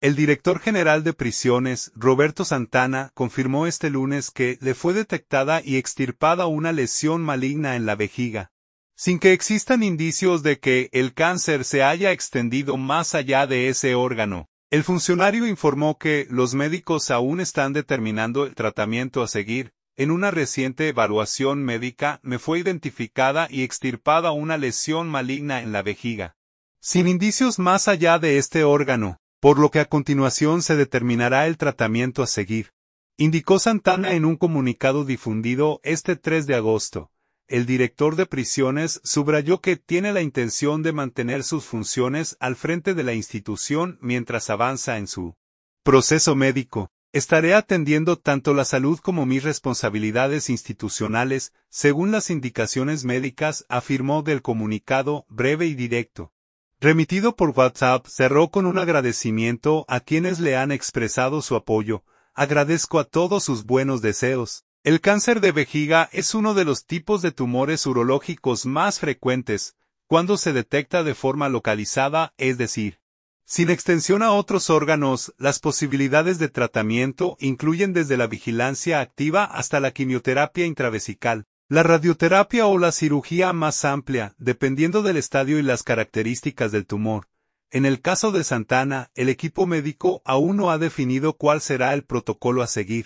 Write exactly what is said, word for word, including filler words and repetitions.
El director general de prisiones, Roberto Santana, confirmó este lunes que le fue detectada y extirpada una lesión maligna en la vejiga, sin que existan indicios de que el cáncer se haya extendido más allá de ese órgano. El funcionario informó que los médicos aún están determinando el tratamiento a seguir. En una reciente evaluación médica me fue identificada y extirpada una lesión maligna en la vejiga, sin indicios más allá de este órgano, por lo que a continuación se determinará el tratamiento a seguir, indicó Santana en un comunicado difundido este tres de agosto. El director de prisiones subrayó que tiene la intención de mantener sus funciones al frente de la institución mientras avanza en su proceso médico. Estaré atendiendo tanto la salud como mis responsabilidades institucionales, según las indicaciones médicas, afirmó del comunicado, breve y directo, remitido por WhatsApp. Cerró con un agradecimiento a quienes le han expresado su apoyo. Agradezco a todos sus buenos deseos. El cáncer de vejiga es uno de los tipos de tumores urológicos más frecuentes, cuando se detecta de forma localizada, es decir, sin extensión a otros órganos. Las posibilidades de tratamiento incluyen desde la vigilancia activa hasta la quimioterapia intravesical, la radioterapia o la cirugía más amplia, dependiendo del estadio y las características del tumor. En el caso de Santana, el equipo médico aún no ha definido cuál será el protocolo a seguir.